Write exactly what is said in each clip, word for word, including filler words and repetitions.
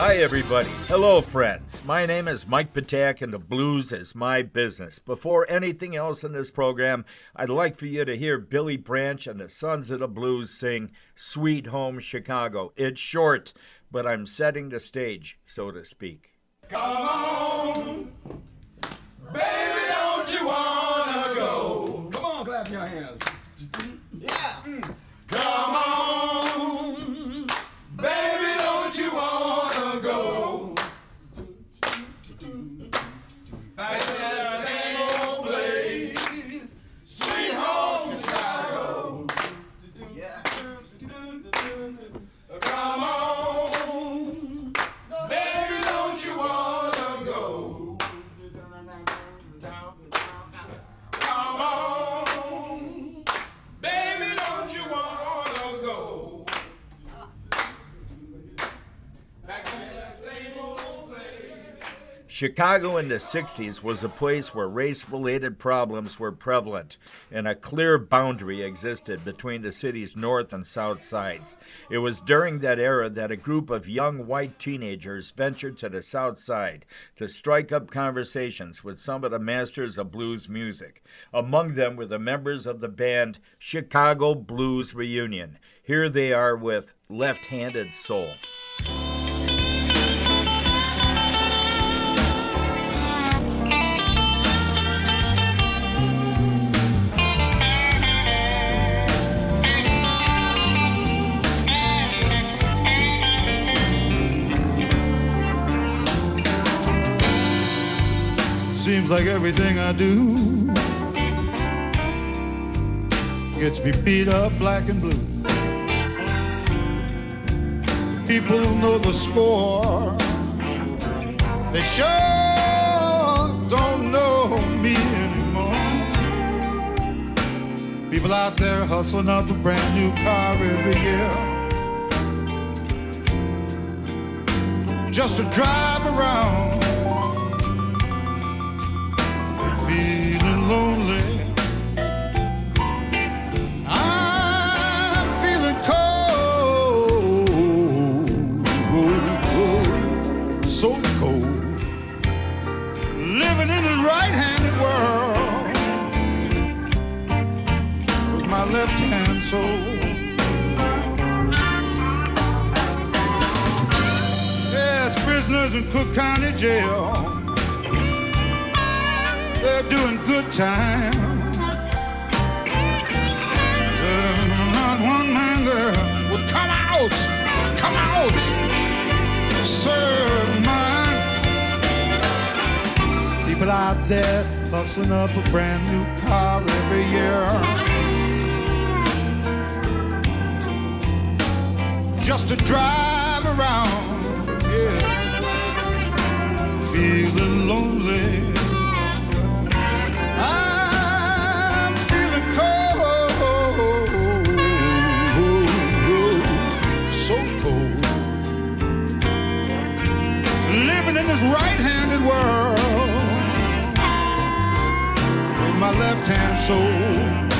Hi, everybody. Hello, friends. My name is Mike Patak, and the blues is my business. Before anything else in this program, I'd like for you to hear Billy Branch and the Sons of the Blues sing Sweet Home Chicago. It's short, but I'm setting the stage, so to speak. Come on, baby, don't you wanna go? Come on, clap your hands. Yeah. Mm. Come on, baby, don't you wanna go? Back to that same old place, sweet home Chicago. Yeah. Come on, baby, don't you wanna go? Come on, baby, don't you wanna go? Back to that same old place. Chicago in the sixties was a place where race-related problems were prevalent, and a clear boundary existed between the city's north and south sides. It was during that era that a group of young white teenagers ventured to the south side to strike up conversations with some of the masters of blues music. Among them were the members of the band Chicago Blues Reunion. Here they are with Left-Handed Soul. Seems like everything I do gets me beat up black and blue. People know the score. They sure don't know me anymore. People out there hustling up a brand new car every year just to drive around. Feeling lonely, I'm feeling cold, so cold. Living in this right-handed world with my left-hand soul. Yes, prisoners in Cook County Jail, they're doing good time. There's not one man there would come out, come out, serve mine. People out there hustling up a brand new car every year just to drive around, yeah, feeling lonely. I'm feeling cold, so cold. Living in this right-handed world with my left-hand soul.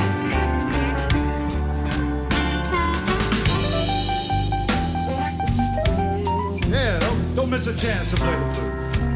Yeah, don't, don't miss a chance to play the blues.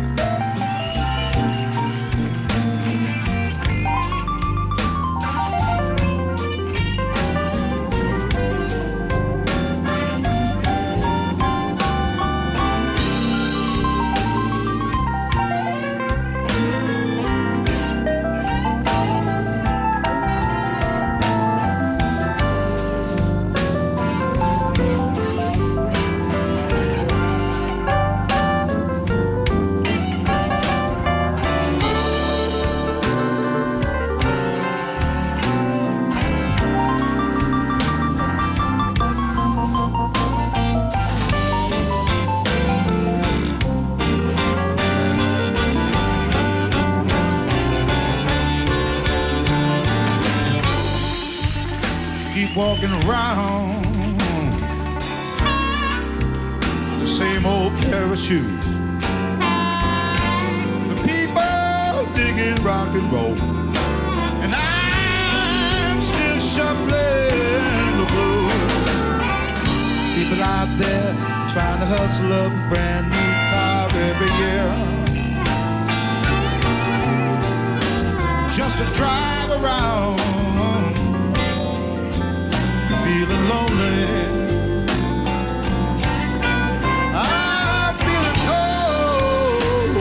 Walking around the same old pair of shoes. The people digging rock and roll, and I'm still shuffling the blues. People out there trying to hustle up a brand new every year, just to drive around feeling lonely. I'm feeling cold,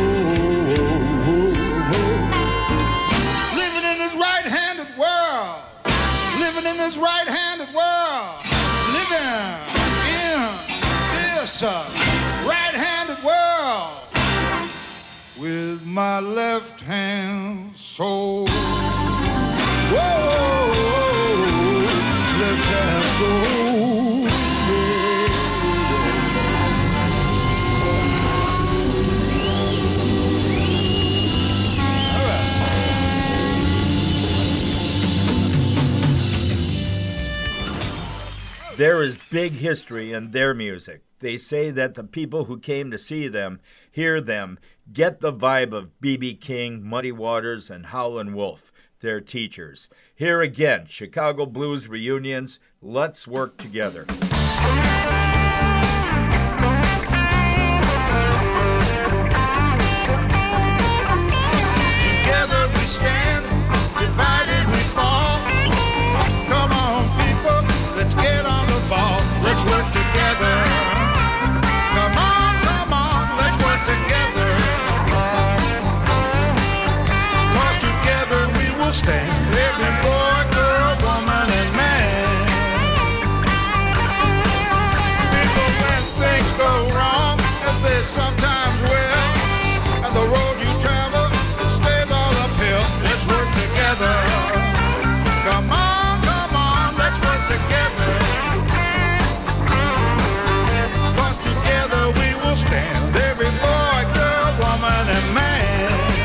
living in this right-handed world, living in this right-handed world, living in this uh, right-handed world with my left hand so. Whoa, left hand so. All right. There is big history in their music. They say that the people who came to see them, hear them, get the vibe of B B King, Muddy Waters, and Howlin' Wolf, their teachers. Here again, Chicago Blues reunions. Let's work together. Together we stand, divided we fall. Come on, people, let's get on the ball. Let's work together. Come on, come on, let's work together. 'Cause together we will stand. Every boy, girl, woman, and man. People, when things go wrong, as they sometimes will, and the road you travel, it stays all uphill. Let's work together. Come on, come on, let's work together. 'Cause together we will stand. Every boy, girl, woman, and man.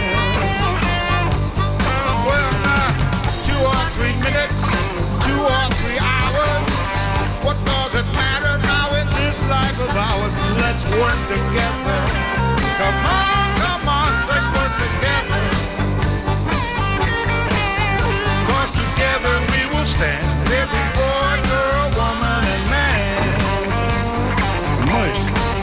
Well, now, two or three minutes, two or three hours. What does it matter now in this life of ours? Let's work together. Come on, come on, let's work together. 'Cause together we will stand. Every boy, girl, woman, and man. Mush.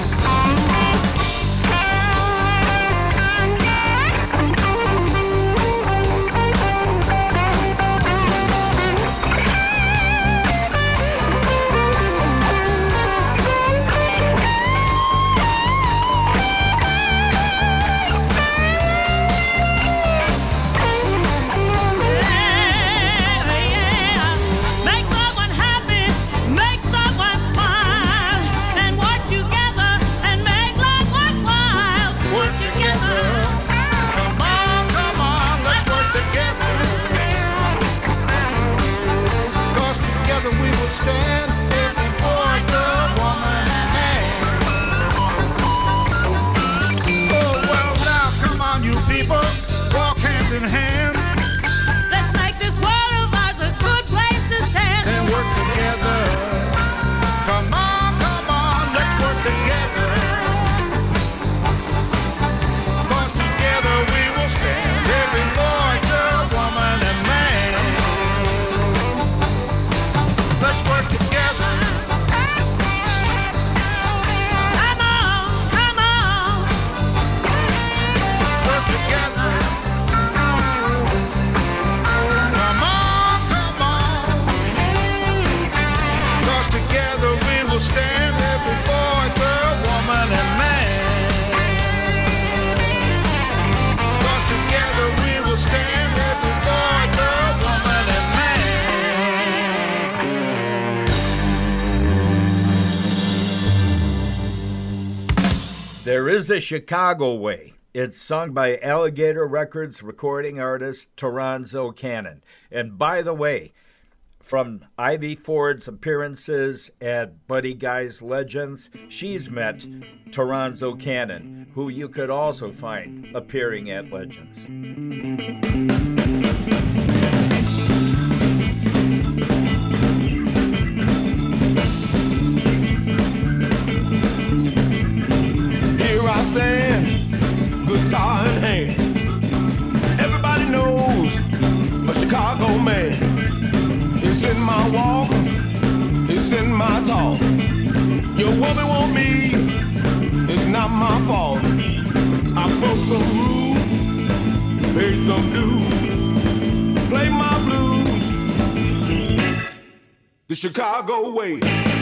Make someone happy, make someone smile, and work together and make life worthwhile. Work together. Come on, come on, let's work together. 'Cause together we will stand. Every boy, girl, woman, and man. Oh, well, now, come on, you people. Walk hand in hand Let's make this world of ours a good place to stand. and work together. Come on, come on, let's work together. 'Cause together we will stand. Every boy, girl, woman, and man. Let's work together. Come on, come on. Work together. Come on, come on. 'Cause together we will stand. Every boy, girl, woman, and man. 'Cause together we will stand. Every boy, girl, woman, and man. There is a Chicago way. It's sung by Alligator Records recording artist Toronzo Cannon. And by the way, from Ivy Ford's appearances at Buddy Guy's Legends, she's met Toronzo Cannon, who you could also find appearing at Legends. Here I stand, guitar in hand. Everybody knows a Chicago man. It's in my walk, it's in my talk. Your woman want me, it's not my fault. some rules, pay some dues, play my blues the Chicago way.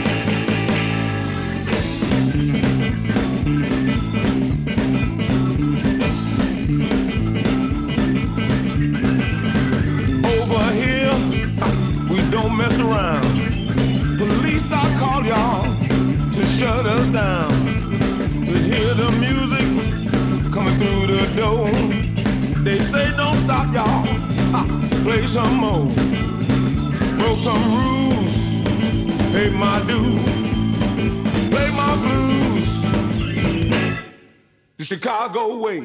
Over here, we don't mess around. Police, I call y'all to shut us down. We hear the music coming through the door. They say don't stop, y'all. Ah, play some more. Broke some rules, pay my dues, play my blues the Chicago way.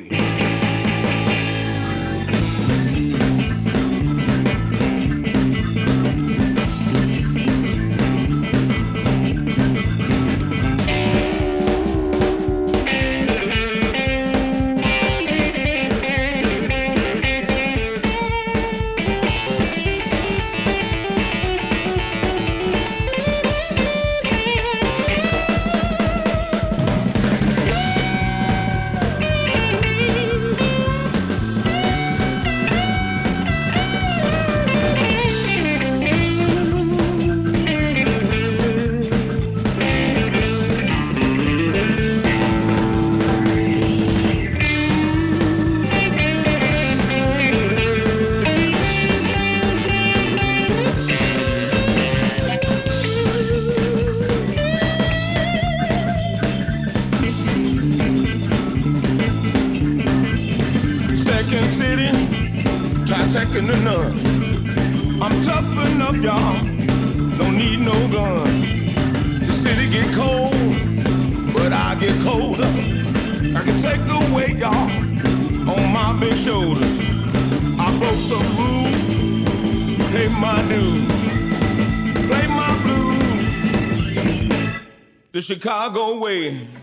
Second to none. I'm tough enough, y'all. Don't need no gun. The city get cold, but I get colder. I can take the weight, y'all, on my big shoulders. I broke some rules, pay my dues, play my blues the Chicago way.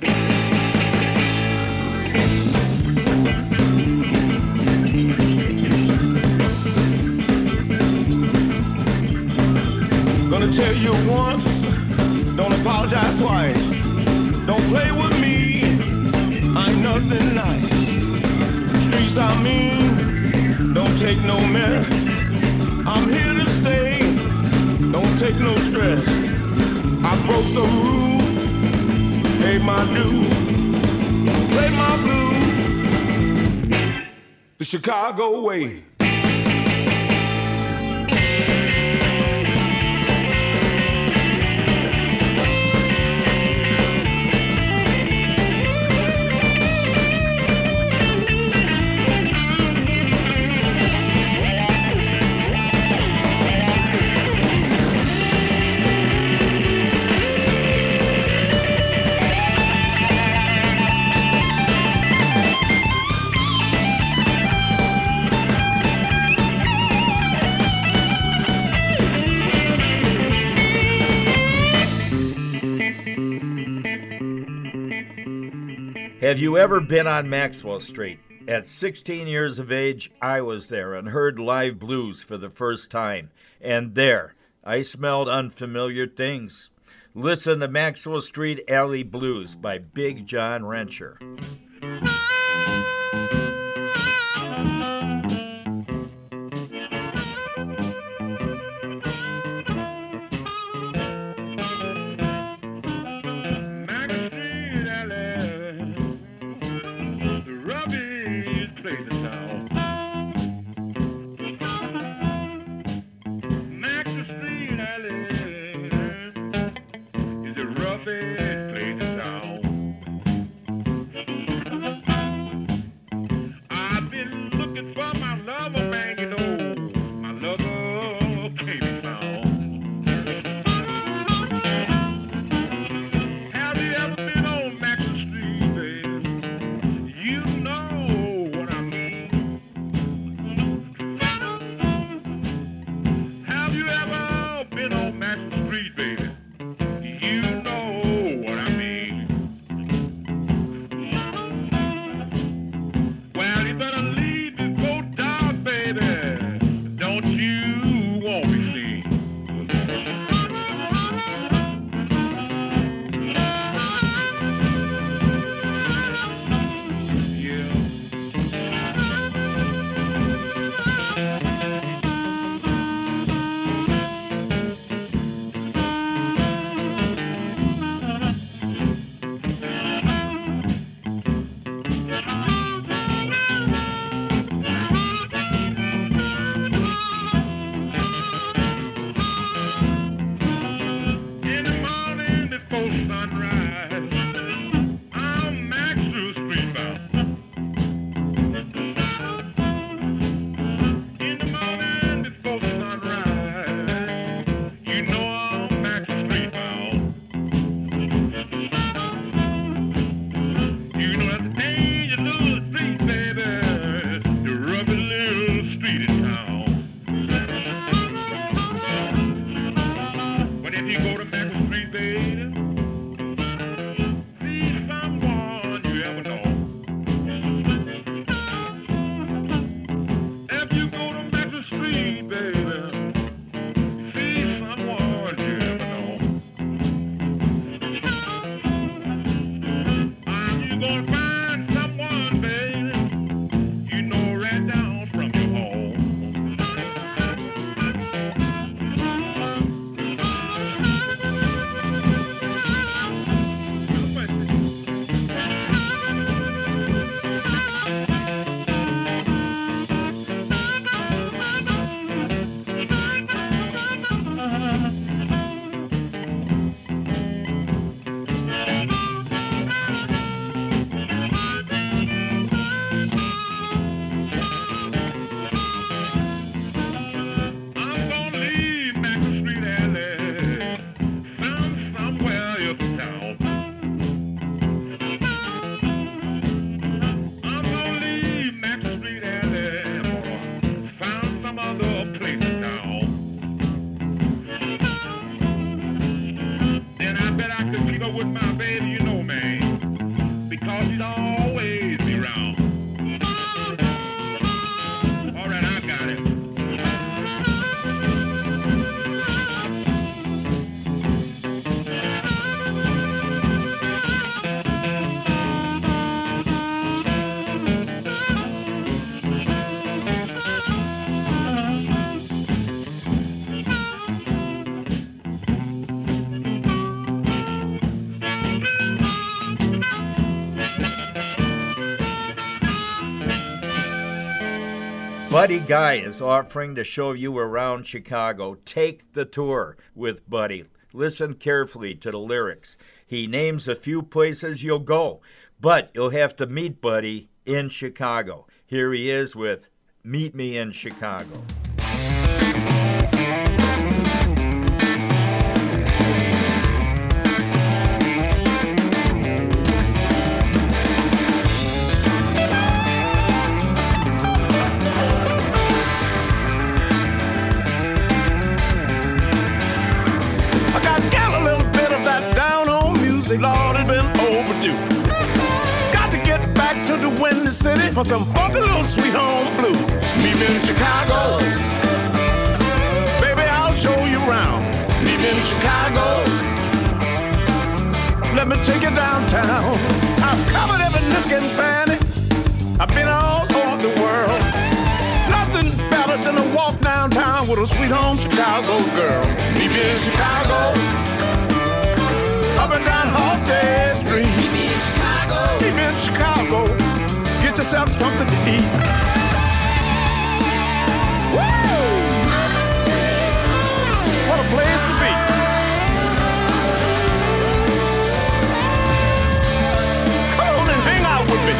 Gonna tell you once, don't apologize twice. Don't play with me, I ain't nothing nice. Streets I mean, don't take no mess. I'm here to stay, don't take no stress. I broke some rules, pay my dues, play my blues the Chicago way. Have you ever been on Maxwell Street? At sixteen years of age, I was there and heard live blues for the first time. And there, I smelled unfamiliar things. Listen to Maxwell Street Alley Blues by Big John Rencher. You know what I mean. Buddy Guy is offering to show you around Chicago. Take the tour with Buddy. Listen carefully to the lyrics. He names a few places you'll go, but you'll have to meet Buddy in Chicago. Here he is with Meet Me in Chicago. Lord, it's been overdue. Got to get back to the Windy City for some funky little sweet home blues. Meet me in Chicago. Baby, I'll show you around. Meet me in Chicago. Let me take you downtown. I've covered every nook and cranny. I've been all over the world. Nothing better than to walk downtown with a sweet home Chicago girl. Meet me in Chicago. Up and down Halsted Street. Meet me in Chicago. Meet me in Chicago. Get yourself something to eat. Woo! What a place to be. Come on and hang out with me.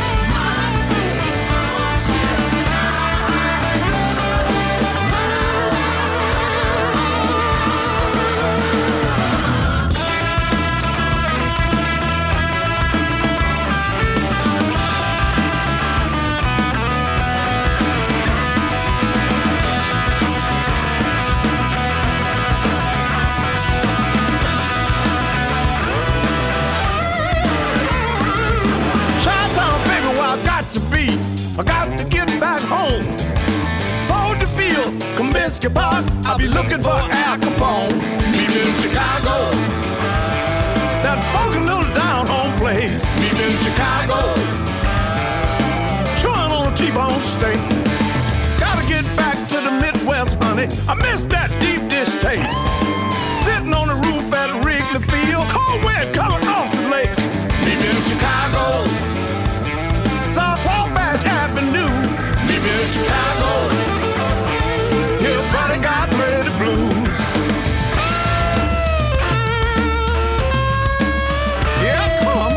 I got to get back home. Soldier Field, Comiskey Park. I'll be looking for Al Capone. Meet me in Chicago. That funky little down home place. Meet me in Chicago. Chewing on a T-bone steak. Gotta get back to the Midwest, honey. I miss that deep dish taste. Sitting on the roof at Wrigley Field. Cold wind coming off the lake. Meet me in Chicago. South Wabash Avenue. Meet me in Chicago. Here, buddy got pretty blues. Yeah, come.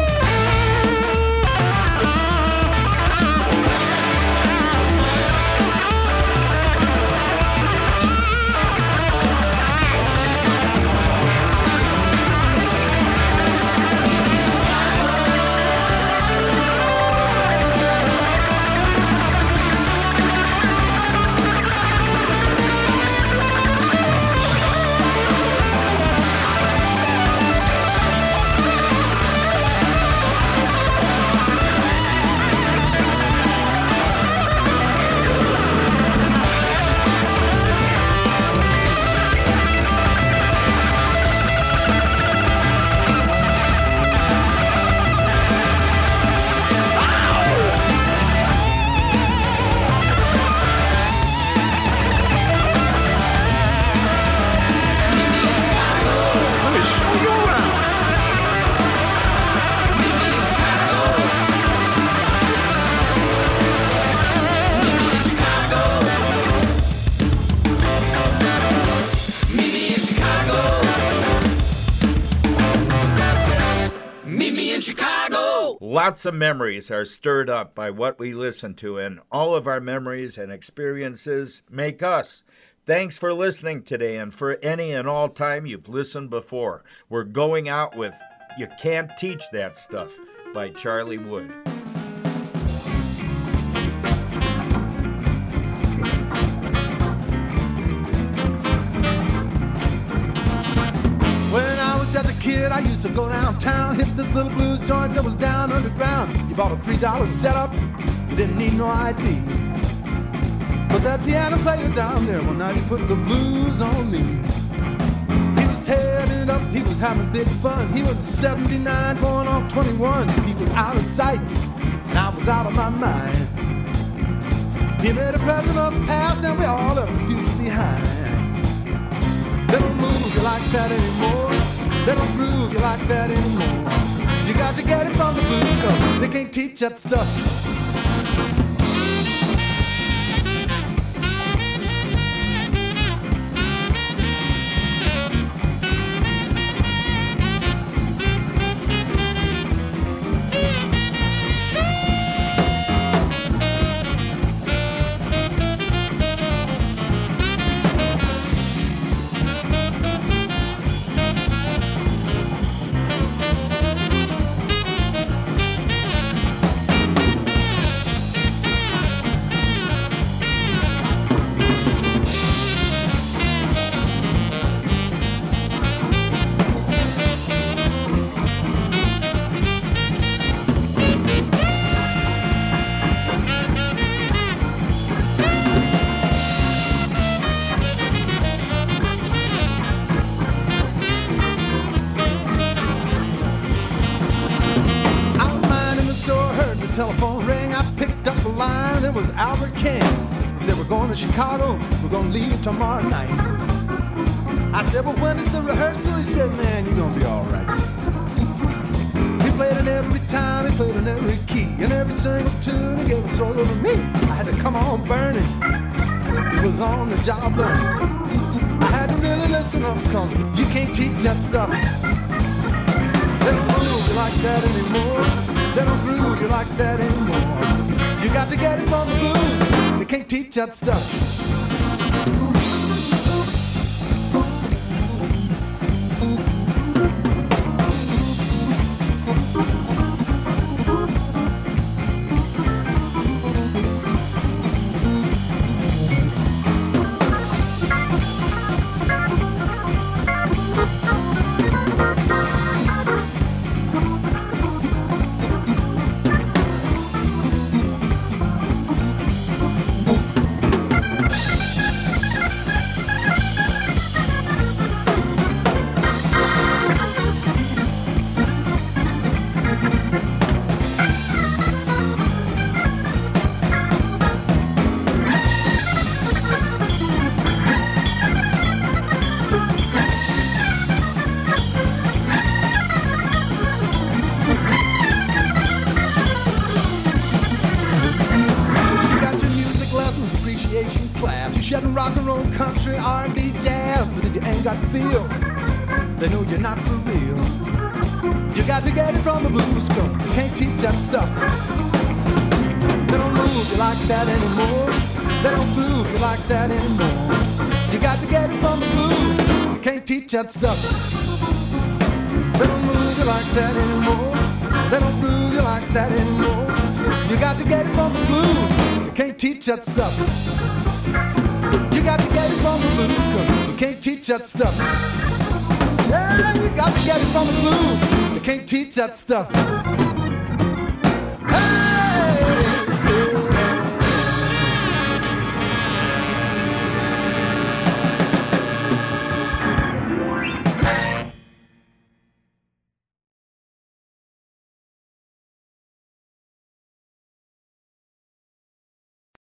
Lots of memories are stirred up by what we listen to, and all of our memories and experiences make us. Thanks for listening today, and for any and all time you've listened before. We're going out with You Can't Teach That Stuff by Charlie Wood. When I was just a kid, I used to go downtown, hit this little blues joint that was down underground. You bought a three dollar setup, you didn't need no I D. But that piano player down there, one night he put the blues on me. He was tearing it up, he was having big fun. He was seventy-nine going on twenty-one. He was out of sight, and I was out of my mind. He made a present of the past, and we all left the future behind. They don't move you like that anymore. They don't groove you like that anymore. You got to get it from the blues, cause they can't teach that stuff. it was Albert King. He said, we're going to Chicago, we're going to leave tomorrow night. I said, well, when is the rehearsal? He said, man, you're going to be all right. He played it every time, he played in every key, and every single tune he gave a solo to me. I had to come on burning. He was on the job learning. I had to really listen up, cause you can't teach that stuff. They don't move you like that anymore. They don't groove you like that anymore. You got to get it from the blues. They can't teach that stuff. Rock and roll, country, R and B, jazz. But if you ain't got the feel, they know you're not for real. You got to get it from the blues, cause you can't teach that stuff. They don't move you like that anymore. They don't groove you like that anymore. You got to get it from the blues. You can't teach that stuff. They don't move you like that anymore. They don't groove you like that anymore. You got to get it from the blues. You can't teach that stuff. You got to get it from the blues, cause you can't teach that stuff. Yeah, you got to get it from the blues. You can't teach that stuff.